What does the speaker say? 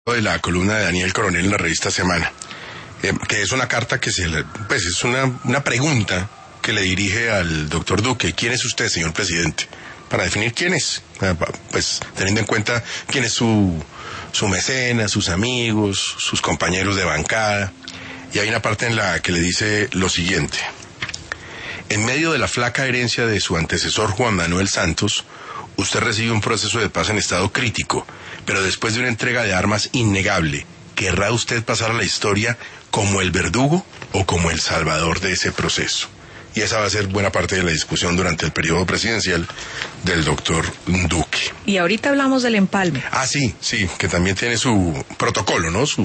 de la columna de Daniel Coronel en la revista Semana, que es una carta que es una pregunta que le dirige al doctor Duque. ¿Quién es usted, señor presidente? Para definir quién es, pues teniendo en cuenta quién es su mecenas, sus amigos, sus compañeros de bancada. Y hay una parte en la que le dice lo siguiente: en medio de la flaca herencia de su antecesor Juan Manuel Santos, usted recibe un proceso de paz en estado crítico, pero después de una entrega de armas innegable, ¿querrá usted pasar a la historia como el verdugo o como el salvador de ese proceso? Y esa va a ser buena parte de la discusión durante el periodo presidencial del doctor Duque. Y ahorita hablamos del empalme. Sí, que también tiene su protocolo, ¿no?